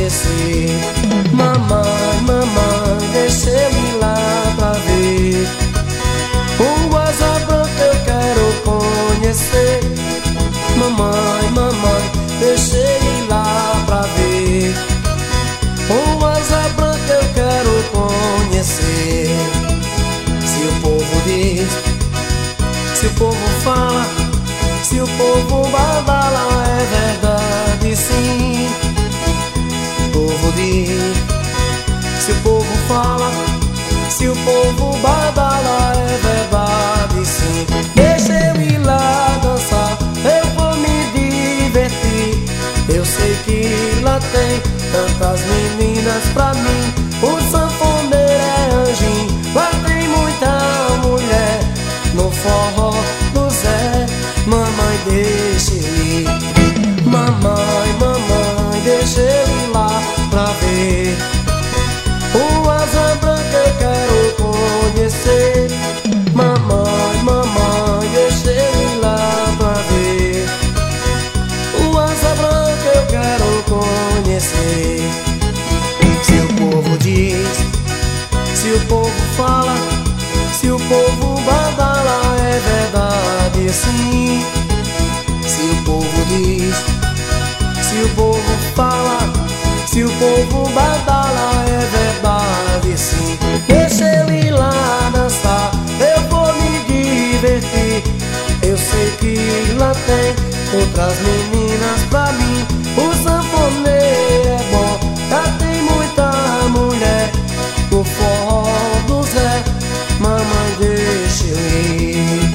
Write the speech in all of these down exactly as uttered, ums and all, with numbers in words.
conhecer. Mamãe, mamãe, deixa eu ir lá pra ver o asa branca, eu quero conhecer. Mamãe, mamãe, deixa eu ir lá pra ver o asa branca, eu quero conhecer. Se o povo diz, se o povo fala, se o povo badala, é verdade sim. O povo diz, se o povo fala, se o povo badala, é verdade sim. Deixa eu ir lá dançar, eu vou me divertir. Eu sei que lá tem tantas meninas pra mim. O sanfoneiro é anjinho, lá tem muita mulher no forró do Zé. Mamãe, deixa eu ir. Mamãe, mamãe, deixa eu ir lá pra ver o asa branca, eu quero conhecer. Mamãe, mamãe, deixa eu ir lá pra ver o asa branca, eu quero conhecer. Se o povo diz, se o povo fala, se o povo badala, é verdade sim. Se o povo diz, se o povo fala, se o povo badala, é verdade sim. Deixa eu ir lá dançar, eu vou me divertir. Eu sei que lá tem outras meninas pra mim. O sanfoneiro é bom, já tem muita mulher no forró do Zé. Mamãe, deixa eu ir.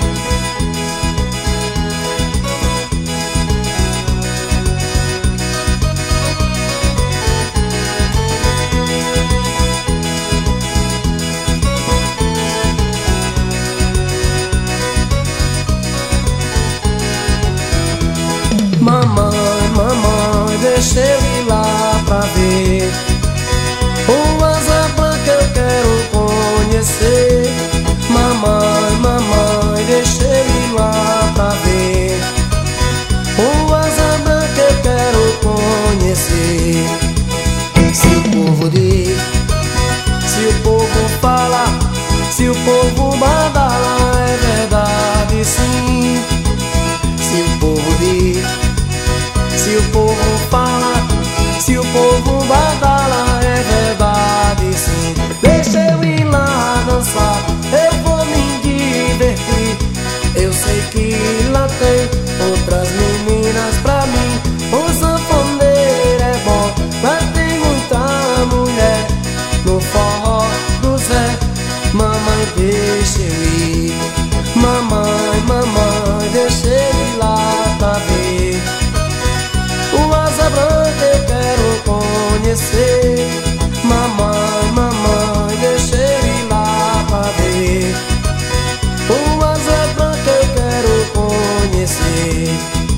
Mamãe, mamãe, deixa eu ir lá pra ver o asa branca, eu quero conhecer. Mamãe, mamãe, deixa eu ir lá pra ver o asa branca, eu quero conhecer. Se o povo diz, se o povo fala, se o povo badala, é verdade sim. Se o povo diz, se o povo fala, se o povo badala, é verdade sim. Deixa eu ir lá dançar, eu vou me divertir. Eu sei que lá tem outras meninas pra mim. O sanfoneiro é bom, lá tem muita mulher no forró do Zé. Mamãe, deixa eu ir. Mamãe, mamãe, deixa eu ir lá pra ver o asa branca, eu quero conhecer. Mamãe, mamãe, deixa eu ir lá pra ver o asa branca, eu quero conhecer.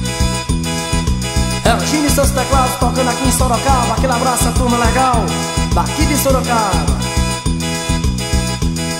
É o Gini e seus teclados tocando aqui em Sorocaba. Aquele abraço a turma legal daqui de Sorocaba.